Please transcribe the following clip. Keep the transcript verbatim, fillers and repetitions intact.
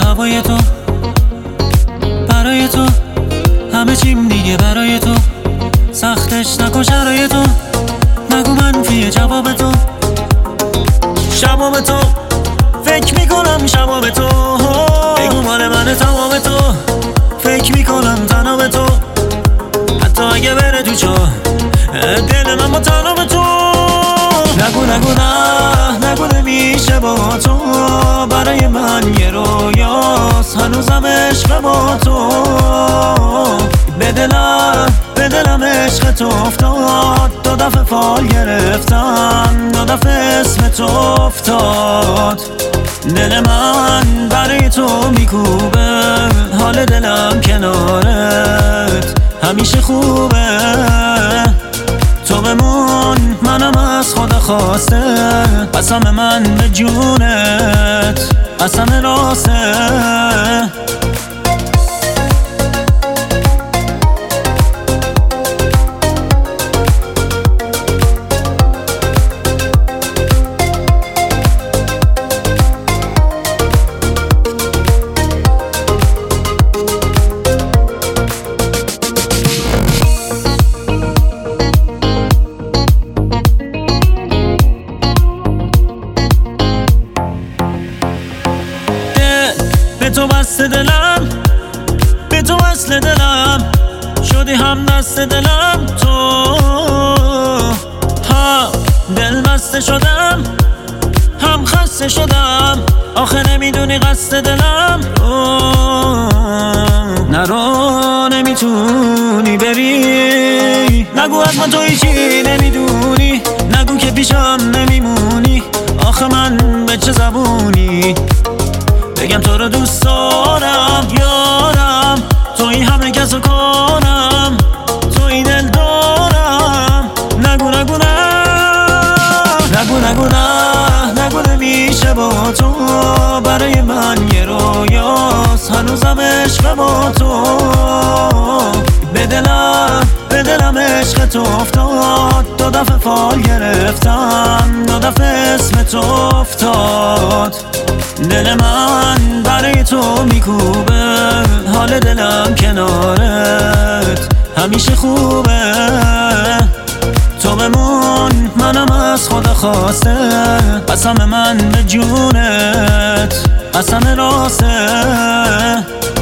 هوای تو، برای تو همه چیم دیگه برای تو. سختش نکن شرای تو، نگو منفیه جواب تو. شباب تو فکر میکنم شباب تو، بگو مال من تمام تو. فکر میکنم تنها به تو، حتی اگه بره تو چا دل من با تنها به تو. نگو نگو نه نگو نمیشه با تو، برای من یه رویاست هنوزم عشق با تو. به دلم به دلم عشق تو افتاد، دو دفعه فال گرفتم، دو دفعه اسم تو افتاد. دل من برای تو میکوبه، حال دلم کنارت همیشه خوبه. تو بمون منم از خدا خواسته، قسم من به جونت قسم راسته. به تو بسته دلم، به تو وصل دلم، شدی هم دست دلم. تو هم دل بسته شدم، هم خسته شدم، آخه نمیدونی قصد دلم. نرو نمیتونی بری، نگو از من تو هیچی نمیدونی، نگو که پیشم نمیمونی، آخه من به چه زبونی بگم تو رو دوست دارم یارم. توی همه کسو کنم، توی دل دارم. نگو نگو نه نگو نگو نه نگو نمیشه با تو، برای من یه رویاست هنوزم عشق با تو. به دلم به دلم عشق تو افتاد، دو دفعه فال گرفتم، دو دفعه اسم تو افتاد. دل من برای تو میکوبه، حال دلم کنارت همیشه خوبه. تو بمون منم از خدا خواسته، قسم من به جونت قسم راسته.